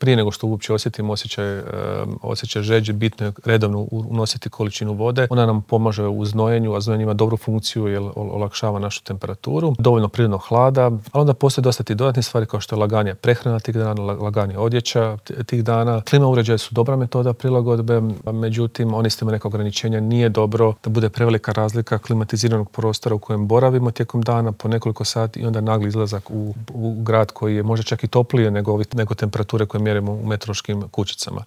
prije nego što uopće osjetimo osjećaj žeđi, bitno je redovno unositi količinu vode. Ona nam pomaže u znojenju, a znojenje ima dobru funkciju jer olakšava našu temperaturu. Dovoljno prirodnog hlada, ali onda postoje dosta ti dodatne stvari kao što je laganija prehrana tih dana, laganija odjeća tih dana. Klima uređaji su dobra metoda prilagodbe, međutim, oni s tim neka ograničenja. Nije dobro da bude prevelika razlika klimatiziranog prostora u kojem boravimo tijekom dana po nekoliko sati i onda nagli izlazak u grad koji je možda čak i toplije nego temperature koje mjerimo u meteorološkim kućicama.